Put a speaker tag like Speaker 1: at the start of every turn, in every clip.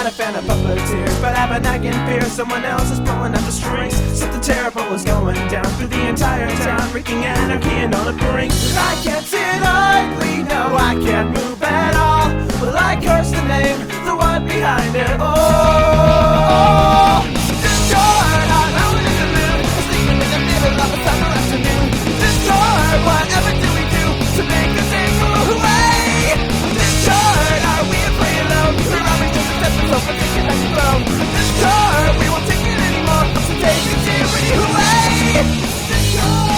Speaker 1: not a fan of puppeteers, but I have a nagging fear someone else is pulling at the strings. Something terrible is going down through the entire town, wreaking anarchy and on the brink. I can't sit idly, no, I can't move at all. Well, I curse the name, the one behind it all. Discord, I'm out in the moon, sleeping in the middle of a summer afternoon. Discord, whatever do we do to make the day go away? Discord, are we afraid alone? Or are we just accepting so for taking back the throne? Discord, we won't take it anymore, so take the tyranny away. Discord.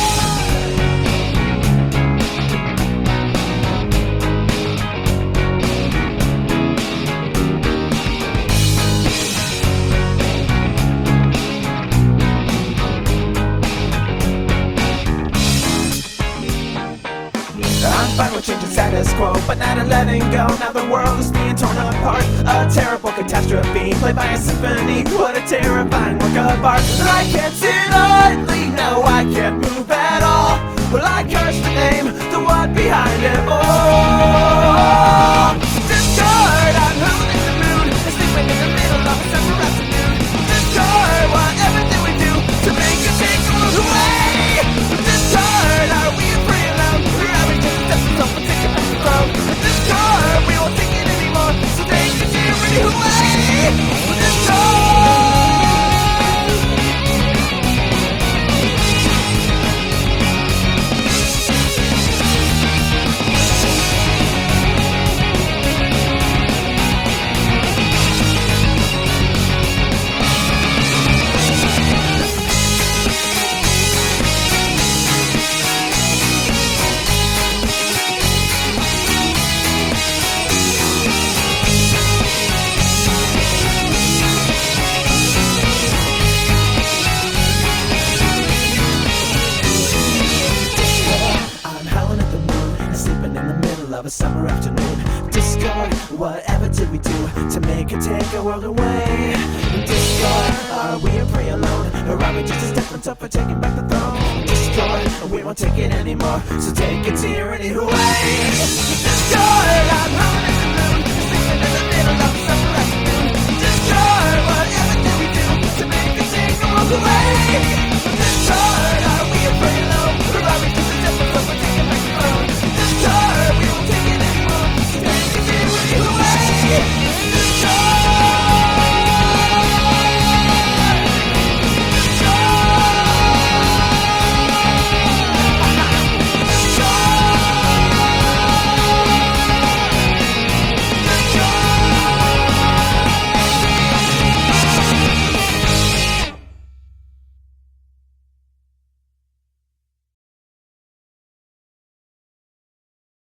Speaker 1: I'm fine with changing status quo, but not a letting go. Now the world is being torn apart, a terrible catastrophe played by a symphony. What a terrifying work of art. I can't sit idly, no, I can't move at all. Well, I curse the name, the one behind it all. Discord, I'm howling in the moon, sleeping in the middle of a summer afternoon. Discord, whatever do we do to make it take all away? Discord, are we afraid alone? Or are we just accepting so for taking back the throne? Discord, we won't take it anymore, so take the tyranny away. Discord. Of a summer afternoon. Discord, whatever did we do to make it take our world away? Discord, are we a prey alone? Or are we just a step on top for taking back the throne? Discord, we won't take it anymore, so take a tyranny away. Discord, I'm howling in the moon, sleeping in the middle of a summer afternoon. Discord, whatever did we do to make it take our world away?